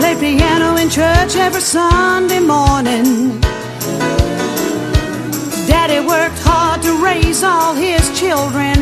played piano in church every Sunday morning. Daddy worked hard to raise all his children.